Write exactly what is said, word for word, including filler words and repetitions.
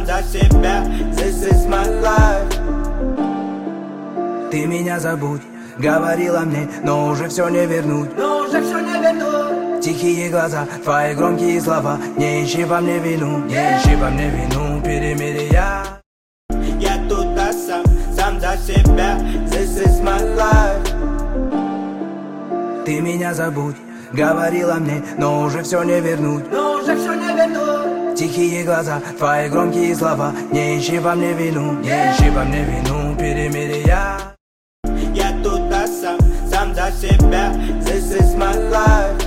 сам за себя. This is my life. Ты меня забудь, говорила мне, но уже все не вернуть. Но уже все не вернуть. Тихие глаза, твои громкие слова. Не ищи во мне вину, не ищи во мне вину. Перемирия. Я тут а сам, сам за себя. This is my life. Ты меня забудь, говорила мне, но уже все не вернуть. Но уже все не вернуть. Тихие глаза, твои громкие слова. Не ищи во мне вину, не ищи во мне вину. Перемирия. Я тут а сам, сам за себя. This is my life.